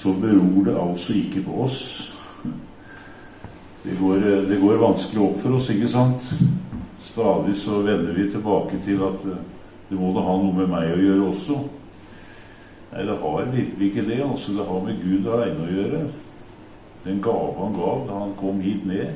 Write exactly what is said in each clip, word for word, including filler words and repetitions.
så beror det altså ikke på oss. Det går, det går vanskelig opp for oss, ikke sant? Stadig så vender vi tilbake til at det må da ha noe med meg å gjøre også. Nei, det har virkelig ikke det, altså det har med Gud alene å gjøre. Den gave han gav da han kom hit ned.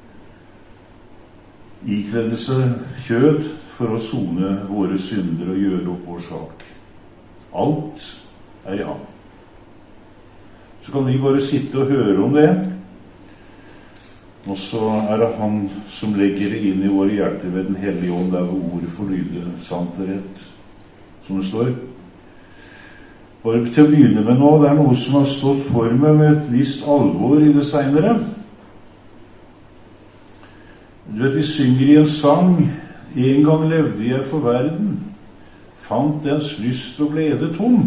Ikledde seg kjød for å sone våre synder og gjøre opp vår sak. Alt er i ham. Så kan vi bare sitte og høre om det. Og så er det han som legger det inn i våre hjerter ved den hellige ånd, der hvor ordet får lyde sant og rett, som det står. Bare til å begynne med nå, det er noe som har stått for meg med et visst alvor i det senere. Du vet, vi synger i en sang, en gang levde jeg for verden, fant dens lyst og glede tom.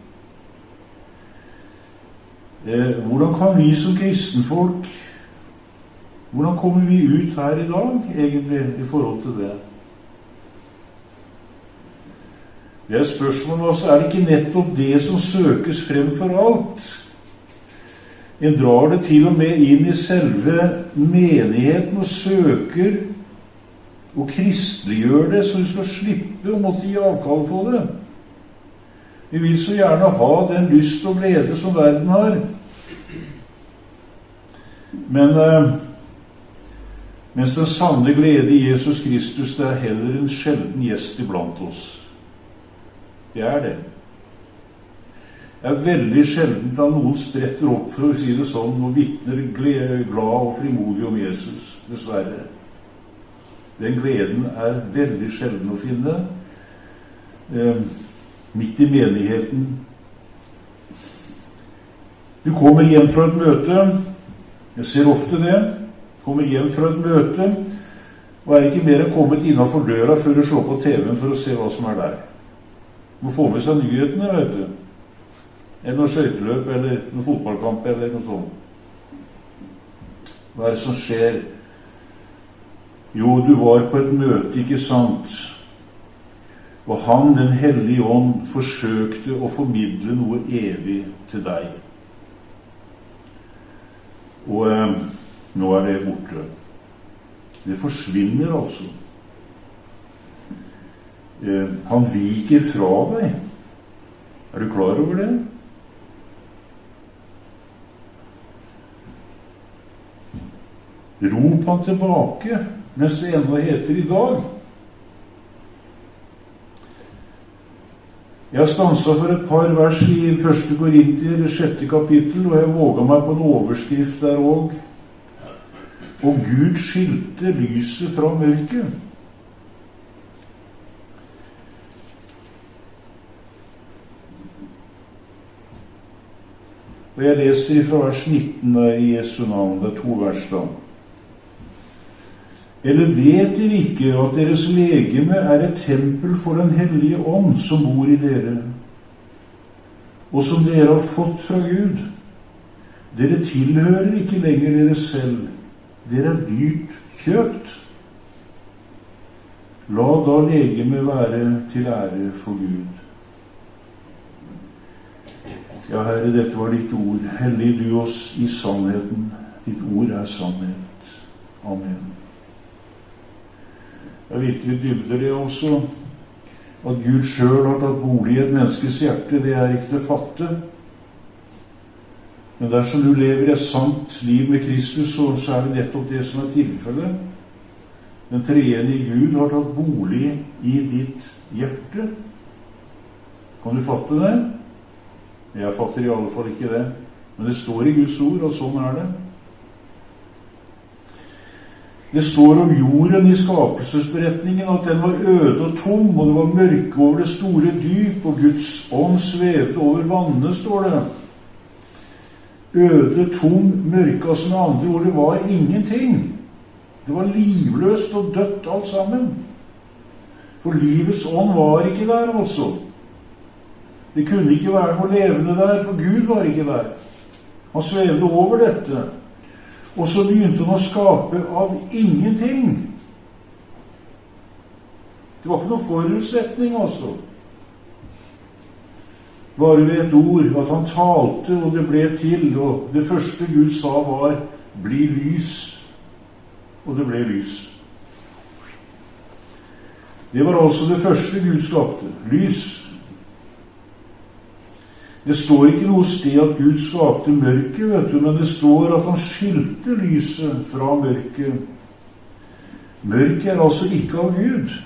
Eh, hvordan kan vi som kristenfolk, hvordan kommer vi ut her i dag, egentlig, i forhold til det? Det er spørsmålet, altså, er det ikke nettopp det som søkes frem for alt? En drar det til og med inn i selve menigheten og søker og kristeliggjør det, så du skal slippe å måtte gi avkall på det. Vi vil så gjerne ha den lyst og glede som verden har. Men eh, mens den sanne glede i Jesus Kristus, det er heller en sjelden gjest iblant oss. Det er det. Det er veldig sjelden da noen spretter opp, for å si det sånn, og vitner glad og frimodig om Jesus, dessverre. Den gleden er veldig sjelden å finne eh, midt i menigheten. Du kommer hjem fra et møte, jeg ser ofte det, kommer hjem fra et møte, og er ikke mer enn kommet innenfor døra før du slår på T V-en for å se hva som er der. Du må få med seg nyhetene, vet du. Eller noe skøyteløp, eller noe fotballkamp, eller noe sånt. Hva er det som skjer? Jo, du var på et møte, ikke sant? Og han, den hellige ånd, forsøkte å formidle noe evig til deg. Og eh, nå er det borte. Det forsvinner altså. Eh, han viker fra deg. Er du klar over det? Rop han tilbake, mens det ennå heter i dag. Jeg har stanset for et par vers i første Korintier, sjette kapittel, og jeg våget meg på en overskrift der også. Og Gud skilte lyset fra mørket. Og jeg leser fra vers nitten i Jesu navn, det er to vers da. Eller vet dere ikke at deres legeme er et tempel for den hellige ånd som bor i dere, og som dere har fått fra Gud? Dere tilhører ikke lenger dere selv, dere er dyrt kjøpt. La da legeme være til ære for Gud. Ja, Herre, dette var ditt ord. Hellig du oss i sannheten. Ditt ord er sannhet. Amen. Det er virkelig dybder det også. At Gud selv har tatt bolig i et menneskes hjerte, det er ikke til å fatte. Men dersom du lever et sant liv med Kristus, så er det nettopp det som er tilfellet. Den treenige Gud har tatt bolig i ditt hjerte. Kan du fatte det? Jeg fatter i alle fall ikke det. Men det står i Guds ord, og sånn er det. Det står om jorden i skapelsesberetningen at den var øde og tom, og det var mørke over det store dyp, og Guds ånd svevde over vannene, står det. Øde, tom, mørke, altså med andre ord, det var ingenting. Det var livløst og dødt alt sammen. For livets ånd var ikke der, altså. Det kunne ikke være noe levende der, for Gud var ikke der. Han svevde over dette. Og så begynte han å skape av ingenting. Det var ikke noe forutsetning, altså. bare ved et ord, at han talte, og det ble til, og det første Gud sa var, bli lys, og det ble lys. Det var altså det første Gud skapte, lys. Det står ikke noe sted at Gud skapte mørket, vet du, men det står at han skilte lyset fra mørket. Mørket er altså ikke av Gud.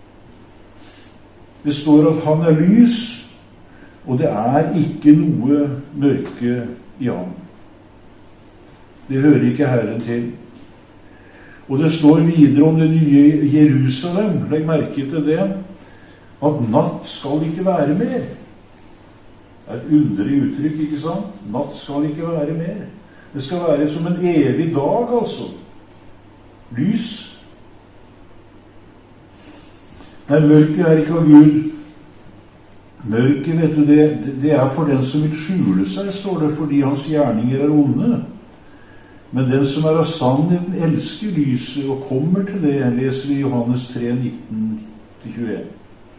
Det står at han er lys, og det er ikke noe mørke i ham. Det hører ikke Herren til. Og det står videre om det nye Jerusalem, legg merke til det, at natt skal ikke være mer. Det er et underlig uttrykk, ikke sant? Natt skal ikke være mer. Det skal være som en evig dag, altså. Lys. Nei, mørket er ikke av Gud. Mørket, vet du, det, det er for den som vil skjule seg, står det, fordi hans gjerninger er onde. Men den som er av sannheten elsker lyset og kommer til det, leser vi Johannes tre, nitten til tjueen.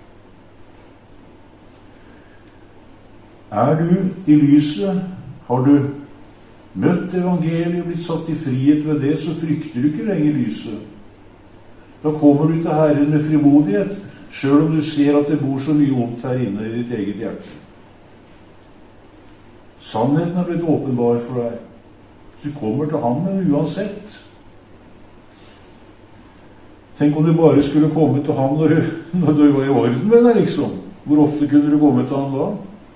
Er du i lyset, har du møtt evangeliet og blitt satt i frihet ved det, så frykter du ikke lenger lyset. Da kommer du til Herren med frimodighet, selv om du ser at det bor så mye ondt her inne i ditt eget hjerte. Sannheten er blitt åpenbar for deg. Du kommer til ham med uansett. Tenk om du bare skulle komme til ham når du, når du var i orden med deg, liksom. Hvor ofte kunne du komme til ham da?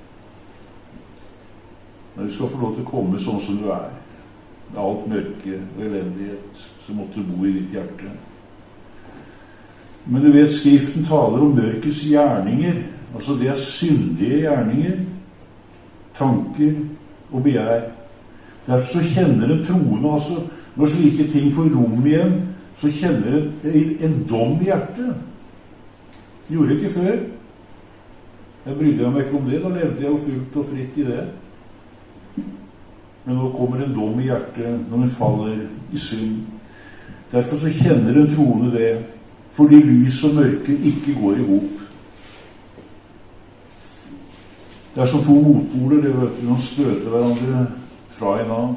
Når du skal få lov til å komme sånn som du er, med alt mørke og elendighet som måtte bo i ditt hjerte. Men du vet, Skriften taler om mørkets gjerninger, altså det er syndige gjerninger, tanker og begjær. Derfor så kjenner en troende, altså, når slike ting får rom igjen, så kjenner en en dom i hjertet. Det gjorde jeg ikke før. Jeg brydde meg ikke om det, da levde jeg jo fullt og fritt i det. Men nå kommer en dom i hjertet når en faller i synd. Derfor så kjenner en troende det, fordi lys og mørke ikke går i hop. Det er som to motpoler, det vet du, de støter hverandre fra en annen.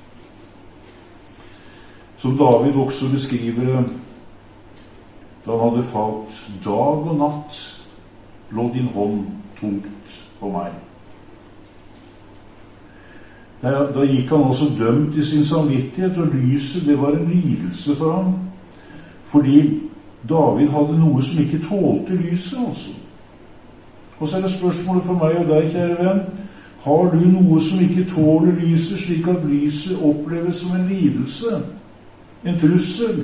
Som David også beskriver det, da han hadde falt, dag og natt lå din hånd tungt på meg. Da, da gikk han også dømt i sin samvittighet, og lyset, det var en lidelse for ham. Fordi David hadde noe som ikke tålte lyset, altså. Og så er det spørsmålet for meg og deg, kjære venn. Har du noe som ikke tåler lyset, slik at lyset oppleves som en lidelse? En trussel?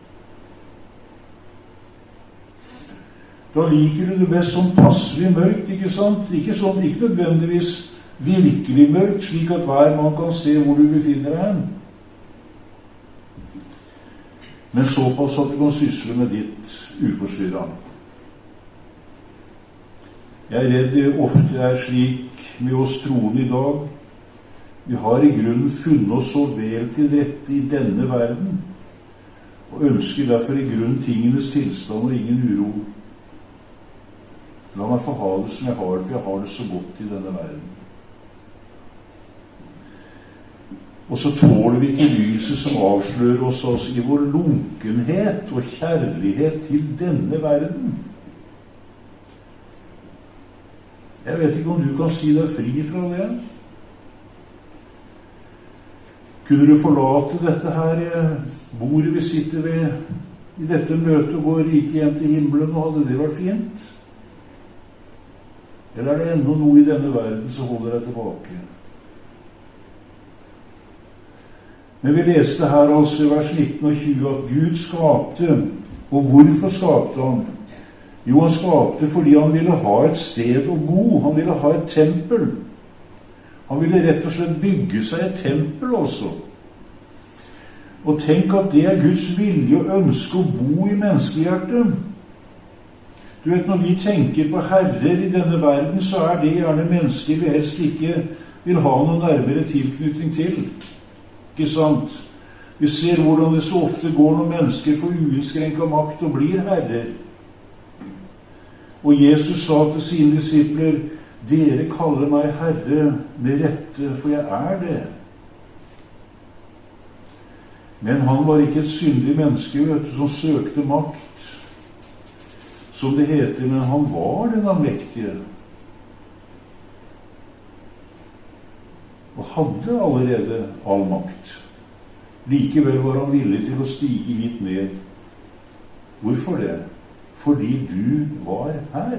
Da liker du det best sånn passelig mørkt, ikke sant? Ikke sånn, ikke nødvendigvis virkelig mørkt, slik at hver mann kan se hvor du befinner deg hen. Men såpass at du kan sysle med ditt uforstyrret. Jeg er redd det ofte er slik med oss troende i dag. Vi har i grunnen funnet oss så vel til rette i denne verden, og ønsker derfor i grunnen tingenes tilstand og ingen uro. La meg få ha det som jeg har det, for jeg har det så godt i denne verden. Og så tåler vi ikke lyset som avslører oss altså i vår lunkenhet og kjærlighet til denne verden. Jeg vet ikke om du kan si deg fri fra det. Kunne du forlate dette her bordet vi sitter ved i dette møtet og gå rike hjem til himmelen, og hadde det vært fint? Eller er det ennå noe i denne verden som holder deg tilbake? Men vi leste her altså i vers nitten og tjue at Gud skapte, og hvorfor skapte han? Jo, han skapte fordi han ville ha et sted å bo, han ville ha et tempel. Han ville rett og slett bygge seg et tempel også. Og tenk at det er Guds vilje og ønske å bo i menneskehjertet. Du vet, når vi tenker på herrer i denne verden, så er det gjerne mennesker vi helst ikke vil ha noen nærmere tilknytning til. Ikke sant? Vi ser hvordan det så ofte går når mennesker får uinnskrenket makt og blir herrer. Og Jesus sa til sine disipler, dere kaller meg Herre med rette, for jeg er det. Men han var ikke et syndig menneske, vet du, som søkte makt, som det heter, men han var den allmektige. Og hadde allerede all makt. Likevel var han villig til å stige litt ned. Hvorfor det? Fordi du var her.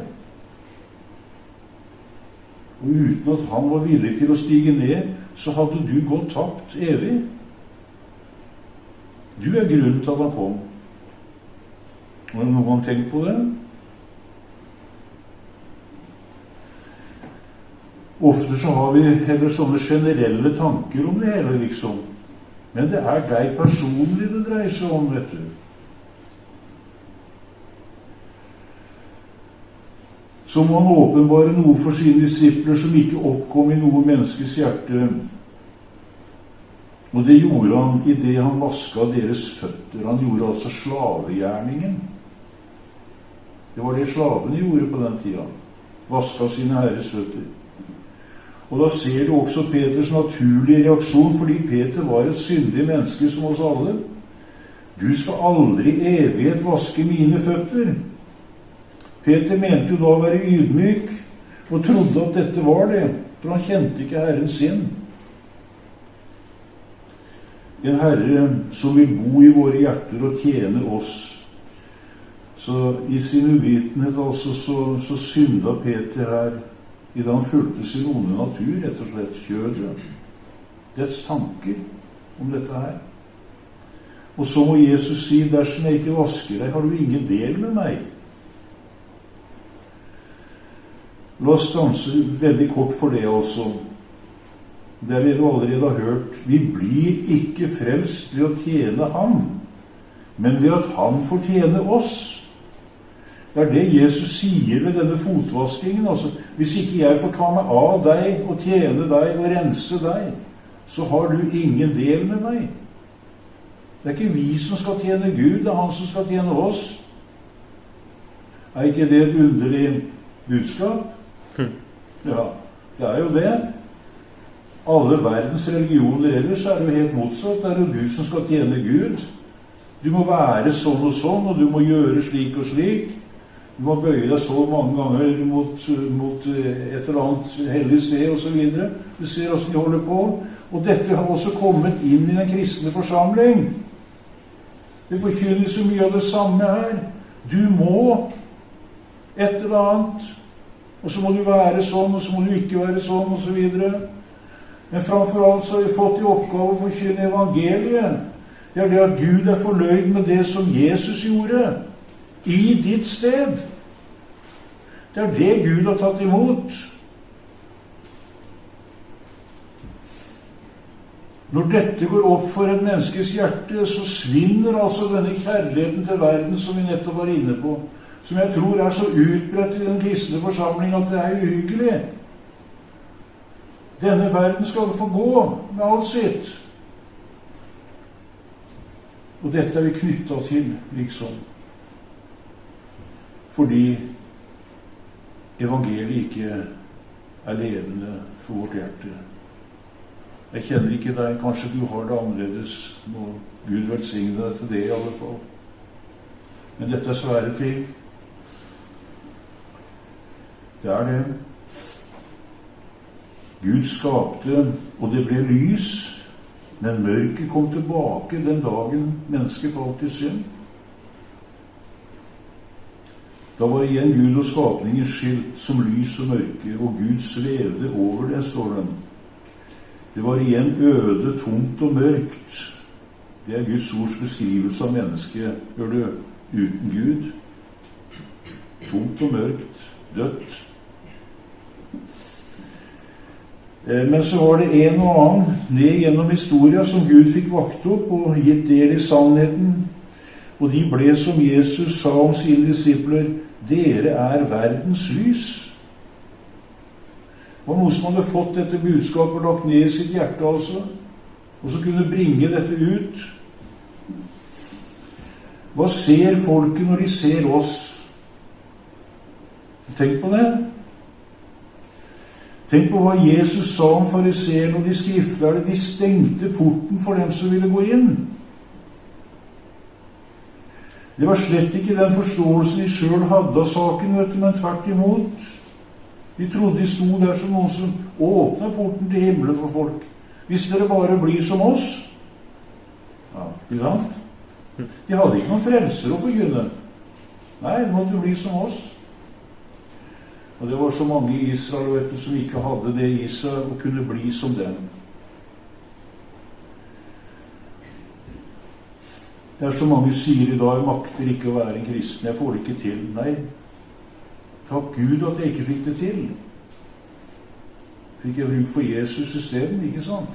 Og uten at han var villig til å stige ned, så hadde du gått tapt evig. Du er grunnen til at han kom. Har noen tenkt på det? Ofte så har vi heller sånne generelle tanker om det hele, liksom. Men det er deg personlig det dreier seg om, vet du. Så må han åpenbare noe for sine disipler som ikke oppkom i noe menneskes hjerte. Og det gjorde han i det han vasket deres føtter. Han gjorde altså slavegjerningen. Det var det slavene gjorde på den tida. Vasket sine herres føtter. Og da ser du også Peters naturlige reaksjon, fordi Peter var et syndig menneske som oss alle. Du skal aldri i evighet vaske mine føtter. Peter mente jo da å være ydmyk, og trodde at dette var det, for han kjente ikke Herren sin. En Herre som vil bo i våre hjerter og tjene oss. Så i sin uvitenhet altså, så, så synda Peter her, i det han fulgte sin onde natur, rett og slett kjødet. Dets tanker om dette her. Og så må Jesus si, dersom jeg ikke vasker deg, har du ingen del med meg. La oss stanse veldig kort for det altså. Det vi allerede har hørt. Vi blir ikke frelst ved å tjene ham, men ved at han får tjene oss. Det er det Jesus sier ved denne fotvaskingen. Altså, hvis ikke jeg får ta meg av deg og tjene deg og rense deg, så har du ingen del med meg. Det er ikke vi som skal tjene Gud, det er han som skal tjene oss. Er ikke det et underlig budskap? Ja, det er jo det. Alle verdens religioner ellers er jo helt motsatt. Det er jo du som skal tjene Gud. Du må være sånn og sånn, og du må gjøre slik og slik. Du må bøye deg så mange ganger mot, mot et eller annet hellig sted og så videre. Du ser hvordan de holder på. Og dette har også kommet inn i den kristne forsamling. Det forkynner så mye av det samme her. Du må et eller annet. Og så må du være sånn, og så må du ikke være sånn, og så videre. Men framfor alt så har vi fått i oppgave å forkynne evangeliet. Det er det at Gud er fornøyd med det som Jesus gjorde i ditt sted. Det er det Gud har tatt imot. Når dette går opp for et menneskes hjerte, så svinner altså denne kjærligheten til verden som vi nettopp var inne på, som jeg tror er så utbredt i den kristne forsamling at det er uhyggelig. Denne verden skal få gå med alt sitt. Og dette er vi knyttet til, liksom. Fordi evangeliet ikke er levende for vårt hjerte. Jeg kjenner ikke deg, kanskje du har det annerledes, må Gud velsigne deg til det i alle fall. Men dette er svære ting. Det er det. Gud skapte, og det ble lys, men mørket kom tilbake den dagen mennesket falt i synd. Da var igjen Gud og skapningen skilt som lys og mørke, og Gud svevde over det, står det. Det var igjen øde, tomt og mørkt. Det er Guds ords beskrivelse av mennesket, hør du, uten Gud. Tomt og mørkt, dødt. Men så var det en og annen ned gjennom historien som Gud fikk vakt opp og gitt del i sannheten. Og de ble som Jesus sa om sine disipler, dere er verdens lys. Det var noen som hadde fått dette budskapet og lagt ned i sitt hjerte altså, og så kunne bringe dette ut. Hva ser folket når de ser oss? Tenk på det. Tenk på hva Jesus sa om fariseerne og de skriftlærde. De stengte porten for dem som ville gå inn. Det var slett ikke den forståelsen de selv hadde av saken, vet du, men tvert imot. De trodde de sto der som noen som åpnet porten til himmelen for folk. Hvis dere bare blir som oss. Ja, ikke sant? De hadde ikke noen frelser å forkynne. Nei, de måtte bli som oss. Og det var så mange i Israel, vet du, som ikke hadde det i seg og kunne bli som dem. Det er så mange sier i dag, makter ikke å være en kristen, jeg får det ikke til. Nei, takk Gud at jeg ikke fikk det til. Fikk jeg bruk for Jesus i stedet, ikke sant?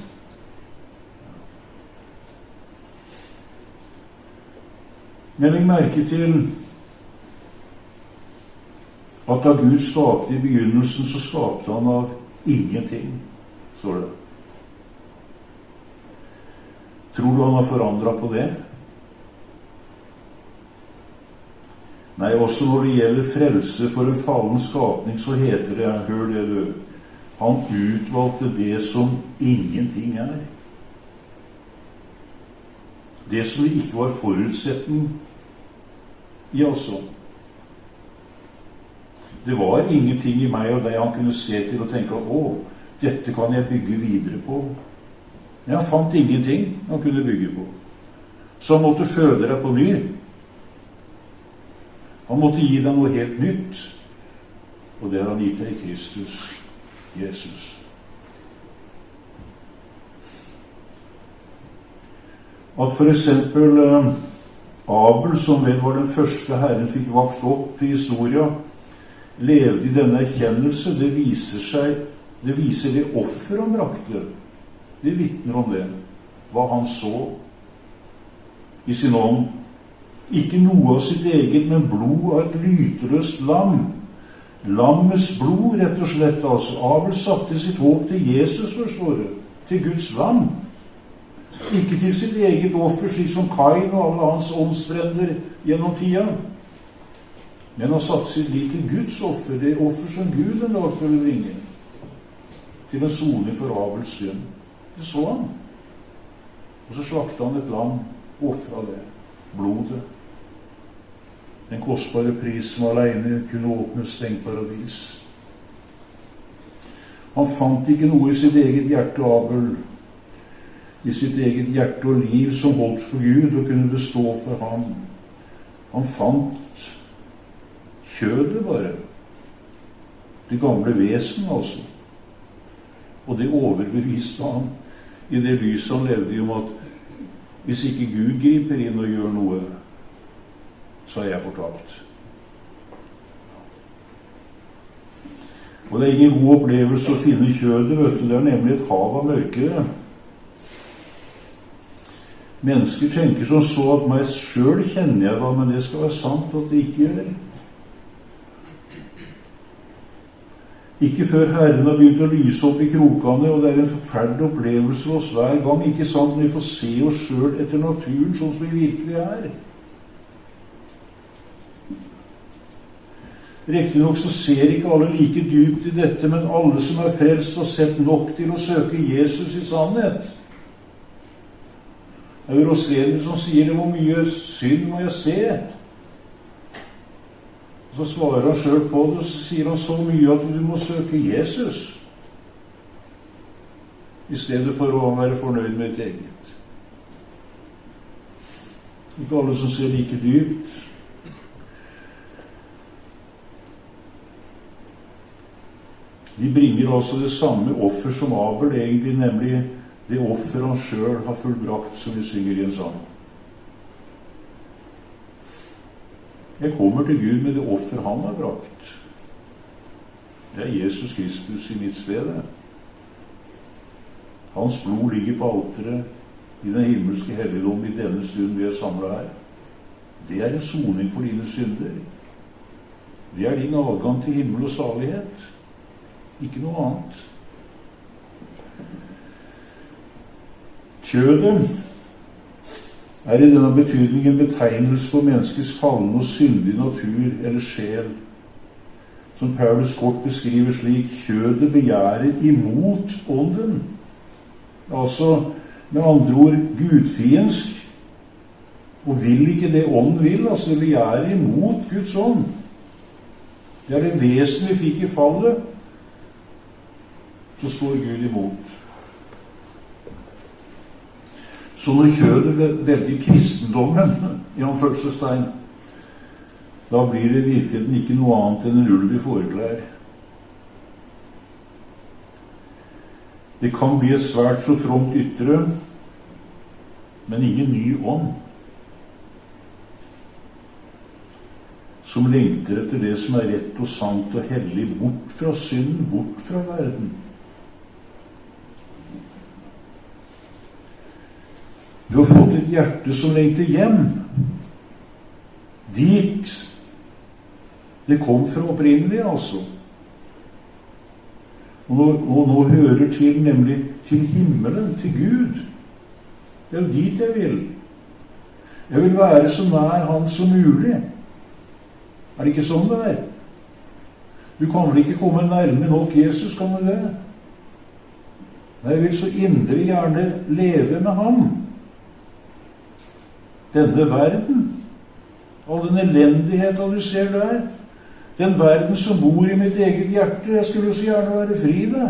Men legg merke til at da Gud skapte i begynnelsen, så skapte han av ingenting, står det. Tror du han har forandret på det? Nei, også når det gjelder frelse for en fallen skapning, så heter det, hør det du, han utvalgte det som ingenting er. Det som ikke var forutsetning i altså. Det var ingenting i meg og deg han kunne se til og tenke, å, dette kan jeg bygge videre på. Men han fant ingenting han kunne bygge på. Så han måtte føde deg på ny. Han måtte gi deg noe helt nytt, og det har han gitt deg i Kristus, Jesus. At for eksempel eh, Abel, som vel var den første Herren fikk vakt opp i historien, levde i denne erkjennelse, det viser seg, det viser det offer han brakte. Det vitner om det, hva han så i sin ånd. Ikke noe av sitt eget, men blod av et lyteløst lam. Lammets blod, rett og slett, altså. Abel satte sitt håp til Jesus, forstår du, til Guds lam. Ikke til sitt eget offer, slik som Kain og alle hans åndsfrender gjennom tida. Men han satte sitt lit til Guds offer, det offer som Gud en dag skulle bringe, til en soning for Abels synd. Det så han. Og så slakte han et lam, offret det, blodet. Den kostbare pris som alene kunne åpne stengt paradis. Han fant ikke noe i sitt eget hjerte, Abel, i sitt eget hjerte og liv som holdt for Gud og kunne bestå for ham. Han fant kjødet bare. Det gamle vesen, altså. Og det overbeviste han i det lyset han levde i, om at hvis ikke Gud griper inn og gjør noe, så er jeg fortapt. Og det er ingen god opplevelse å finne kjødet, vet du. Det er nemlig et hav av mørke. Mennesker tenker som så at meg selv kjenner jeg da, men det skal være sant at det ikke gjør. Ikke før Herren har begynt å lyse opp i krokene, og det er en forferdelig opplevelse for oss hver gang, ikke sant, når vi får se oss selv etter naturen, sånn som vi virkelig er. Riktig nok så ser ikke alle like dypt i dette, men alle som er frelst har sett nok til å søke Jesus i sannhet. Det er jo Rosén som sier det, hvor mye synd må jeg se? Og så svarer han selv på det, og så sier han så mye at du må søke Jesus, i stedet for å være fornøyd med et eget. Ikke alle som ser like dypt. De bringer altså det samme offer som Abel egentlig, nemlig det offer han selv har fullbrakt, som vi synger i en sang. Jeg kommer til Gud med det offer han har brakt. Det er Jesus Kristus i mitt sted. Hans blod ligger på alteret i den himmelske helligdom i denne stund vi er samlet her. Det er en soning for dine synder. Det er din adgang til himmel og salighet. Ikke noe annet. Kjødet er i denne betydningen betegnelse på menneskets falne og syndige natur eller sjel. som Paulus kort beskriver slik: kjødet begjærer imot ånden. Altså, med andre ord, gudfiendsk, og vil ikke det ånden vil, altså det begjærer imot Guds ånd. Det er det vesen vi fikk i fallet, så står Gud imot. Så når kjødet velger kristendommen, i anførselstegn, da blir det virkelig ikke noe annet enn en ulv i fåreklær. Det kan bli et svært så fromt ytre, men ingen ny ånd, som lengter etter det som er rett og sant og hellig, bort fra synden, bort fra verden. Du har fått et hjerte som lengter hjem. Dit det kom fra opprinnelig, altså. Og nå, og nå hører til, nemlig til himmelen, til Gud. Det er jo dit jeg vil. Jeg vil være så nær Han som mulig. Er det ikke sånn det er? Du kan vel ikke komme nærme nok Jesus, kan du det? Nei, jeg vil så inderlig gjerne leve med ham. Denne verden, all den elendigheten du ser der, den verden som bor i mitt eget hjerte, jeg skulle så gjerne være fri det.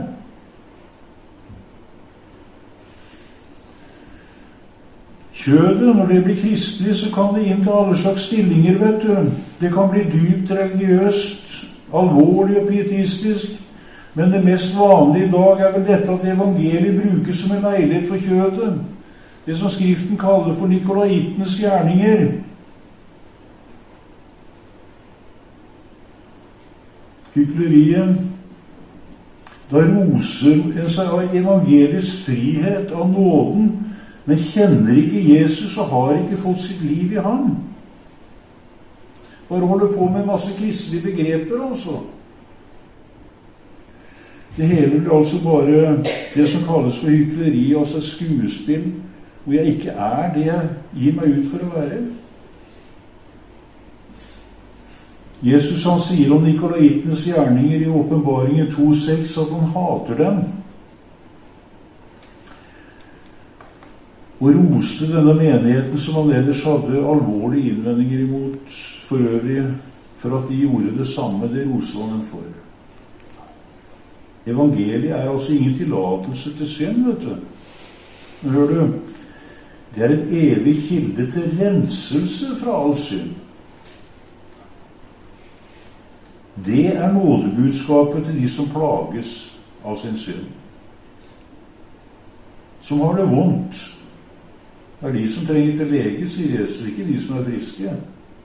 Kjødet, når det blir kristelig, så kan det inn til alle slags stillinger, vet du. Det kan bli dypt religiøst, alvorlig og pietistisk, men det mest vanlige i dag er vel dette at evangeliet brukes som en leilighet for kjødet. Det som Skriften kaller for nikolaitenes gjerninger. Hykleriet. Da roser en seg av evangelisk frihet, av nåden, men kjenner ikke Jesus og har ikke fått sitt liv i ham. Bare holder på med masse kristelige begreper, altså. Det hele blir altså bare det som kalles for hykleri, altså et skuespill, hvor jeg ikke er det jeg gir meg ut for å være. Jesus han sier om nikolaitenes gjerninger i Åpenbaringen to seks at han hater dem. Og roste denne menigheten som han ellers hadde alvorlige innvendinger imot, for øvrig, for at de gjorde det samme, det roste han dem for. Evangeliet er altså ingen tillatelse til synd, vet du. Men hør du, det er en evig kilde til renselse fra all synd. Det er nådebudskapet til de som plages av sin synd. Som har det vondt. Det er de som trenger til lege, sier Jesus, ikke de som er friske.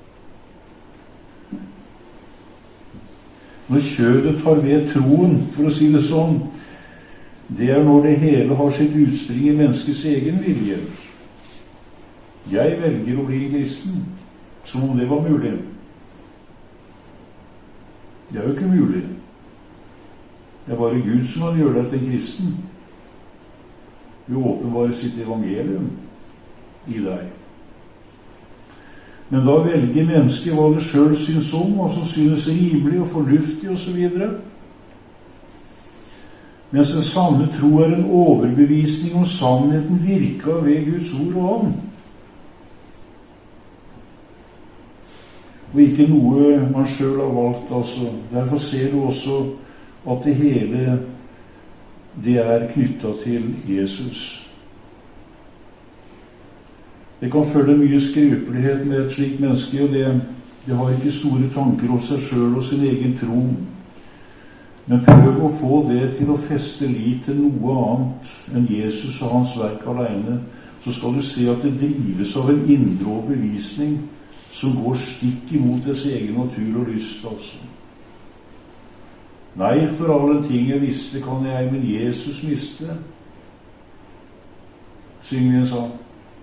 Når kjødet tar ved troen, for å si det sånn, det er når det hele har sitt utspring i menneskets egen vilje. Jeg velger å bli kristen, som om det var mulig. Det er jo ikke mulig. Det er bare Gud som kan gjøre deg til en kristen. Vi åpenbarer sitt evangelium i deg. Men da velger mennesket hva det selv synes om, og som synes rimelig og fornuftig og så videre. Mens en sanne tro er en overbevisning om sannheten virket ved Guds ord og ånd. Og ikke noe man selv har valgt, altså. Derfor ser du også at det hele, det er knyttet til Jesus. Det kan følge mye skrupelighet med et slikt menneske, og det, det har ikke store tanker om seg selv og sin egen tro. Men prøv å få det til å feste lit til noe annet enn Jesus og hans verk alene, så skal du se at det drives av en indre overbevisning som går stikk imot dets egen natur og lyst, altså. Nei, for alle ting jeg visste kan jeg, men Jesus miste. Synger vi en sang.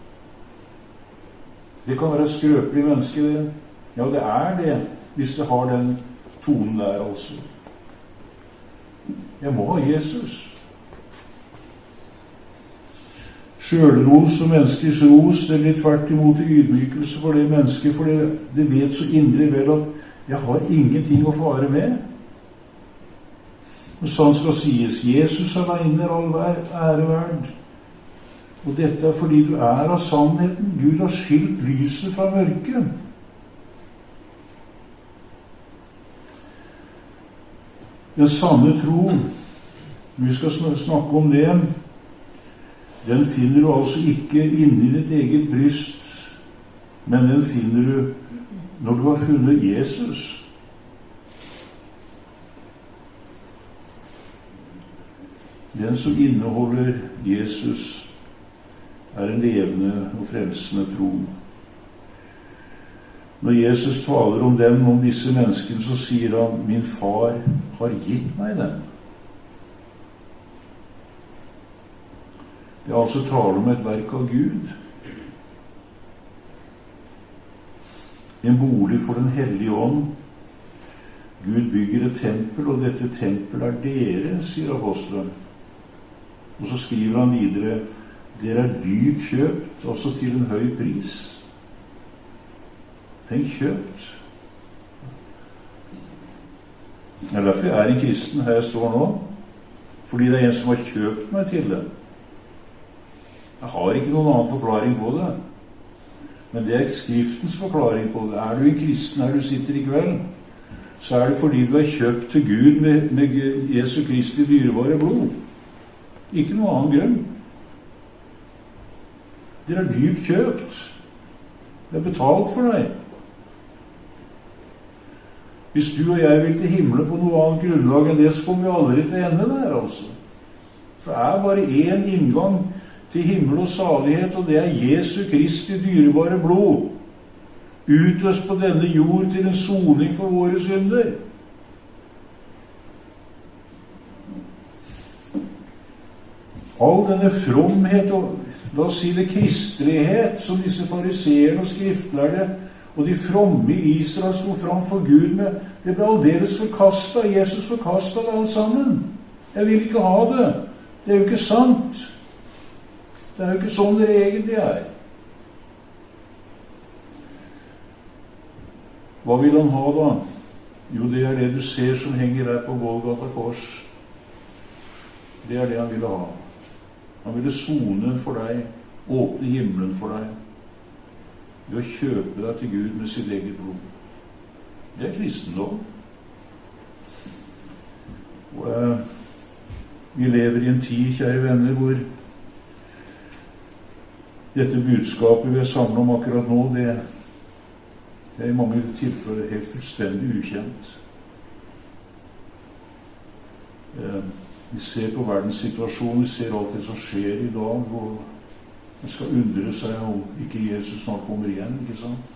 Det kan være et skrøpelig menneske, det. Ja, det er det, hvis det har den tonen der, altså. Jeg må ha Jesus. Selvros og menneskers ros, det blir tvert imot ydmykelse for det mennesket, for det, det vet så indre vel at jeg har ingenting å fare med. Men sånn skal sies, Jesus alene er all ære verd. Og dette er fordi du er av sannheten. Gud har skilt lyset fra mørket. Den sanne tro, vi skal snakke om det, den finner du altså ikke inni ditt eget bryst, men den finner du når du har funnet Jesus. Den som inneholder Jesus, er en levende og frelsende tro. Når Jesus taler om dem, om disse menneskene, så sier han, min far har gitt meg dem. Det er altså tale om et verk av Gud. En bolig for den hellige ånd. Gud bygger et tempel, og dette tempel er dere, sier apostelen. Og så skriver han videre, dere er dyrt kjøpt, også til en høy pris. Tenk kjøpt. Det er derfor jeg er en kristen her jeg står nå. Fordi det er en som har kjøpt meg til det. Jeg har ikke noen annen forklaring på det. Men det er Skriftens forklaring på det. Er du en kristen her du sitter i kveld, så er det fordi du er kjøpt til Gud med, med Jesu Kristi dyrebare blod. Ikke noe annen grunn. Dere er dyrt kjøpt. Det er betalt for deg. Hvis du og jeg vil til himmelen på noe annet grunnlag enn det, så kommer vi aldri til ende der, altså. For det er bare én inngang til himmel og salighet, og det er Jesu Kristi dyrebare blod, utøst på denne jord til en soning for våre synder. All denne fromhet og, la oss si det, kristelighet som disse fariseerne og skriftlærde og de fromme i Israel sto fram for Gud med, det ble aldeles forkastet. Jesus forkastet det alt sammen. Jeg vil ikke ha det. Det er jo ikke sant. Det er jo ikke sånn det egentlig er. Hva vil han ha da? Jo, det er det du ser som henger der på Golgata kors. Det er det han ville ha. Han ville sone for deg, åpne himmelen for deg, ved å kjøpe deg til Gud med sitt eget blod. Det er kristendom. Og eh, vi lever i en tid, kjære venner, hvor dette budskapet vi er samlet om akkurat nå, det, det er i mange tilfeller helt fullstendig ukjent. Eh, Vi ser på verdenssituasjonen, vi ser alt det som skjer i dag, og man skal undre seg om ikke Jesus snart kommer igjen, ikke sant?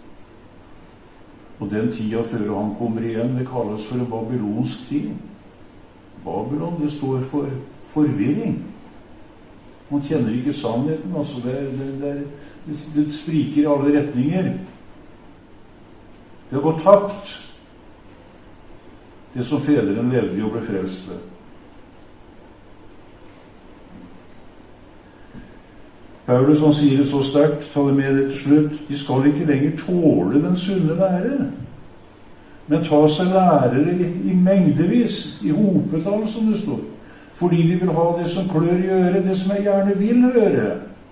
Og den tida før han kommer igjen, det kalles for en babylonsk tid. Babylon, det står for forvirring. Man kjenner ikke sannheten, altså det, det, det, det spriker i alle retninger. Det har gått tapt, det som fedrene levde i og ble frelst ved. Paulus, han sier det så sterkt, ta det med det til slutt, de skal ikke lenger tåle den sunne lære, men ta seg lærere i, i mengdevis, i hopetall som det står, fordi de vil ha det som klør i øret, det som jeg gjerne vil høre.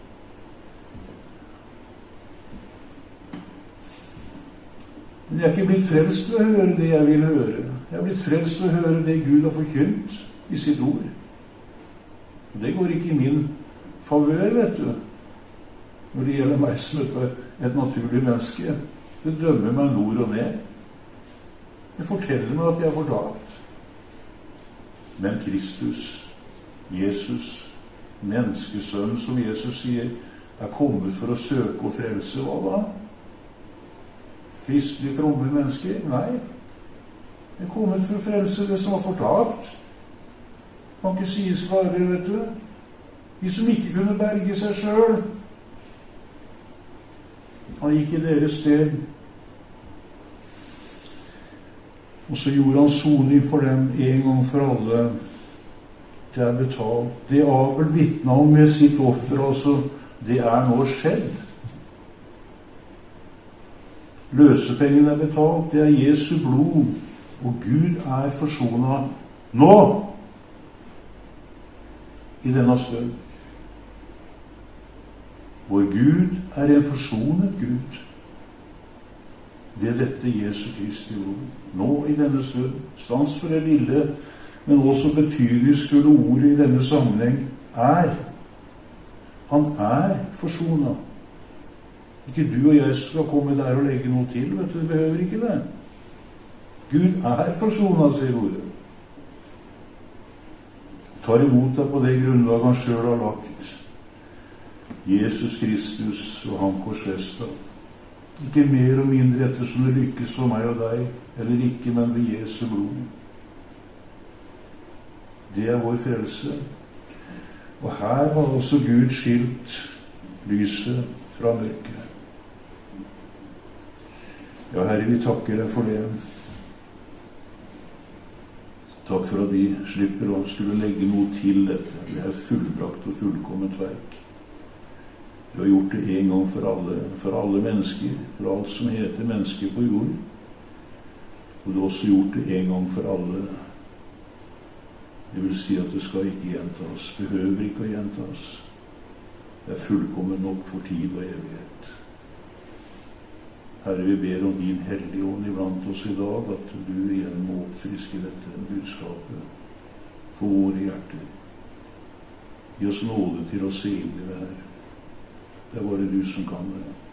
Men jeg er ikke blitt frelst ved å høre det jeg vil høre. Jeg er blitt frelst ved å høre det Gud har forkynt i sitt ord. Og det går ikke i min favør, vet du, når det gjelder meg som et, et naturlig menneske. Det dømmer meg nord og ned. Det forteller meg at jeg er fortapt. Men Kristus, Jesus, menneskesønnen, som Jesus sier, er kommet for å søke og frelse. Hva da? Kristelig fromme mennesker? Nei. Det er kommet for å frelse det som var fortapt. Kan ikke sies klarere, vet du. De som ikke kunne berge seg selv. Han gikk i deres sted. Og så gjorde han soning for dem en gang for alle. Det er betalt. Det Abel vitnet om med sitt offer, altså, det er nå skjedd. Løsepengen er betalt. Det er Jesu blod. Og Gud er forsonet Nå, i denne stund, vår Gud er en forsonet Gud ved dette Jesu Kristi ord. Nå i denne stund, stans for det lille, men også betydningsfulle ordet i denne sammenheng, er. Han er forsonet. Ikke du og jeg skal komme der og legge noe til, vet du, vi behøver ikke det. Gud er forsonet, sier ordet. Tar imot deg på det grunnlaget han selv har lagt. Jesus Kristus og han korsfestet. Ikke mer og mindre ettersom det lykkes for meg og deg, eller ikke, men ved Jesu blod. Det er vår frelse. Og her har også Gud skilt lyset fra mørket. Ja, Herre, vi takker deg for det. Takk for at vi slipper å skulle legge noe til dette. Det er fullbrakt og fullkomment verk. Du har gjort det en gang for alle, for alle mennesker, for alt som heter mennesker på jord. Og du har også gjort det en gang for alle. Det vil si at det skal ikke gjentas, behøver ikke å gjentas. Det er fullkomment nok for tid og evighet. Herre, vi ber om din hellige ånd iblant oss i dag, at du igjen må oppfriske dette budskapet for våre hjerter. Gi oss nåde til å se inn i det, Herre. Det er bare du som kan det.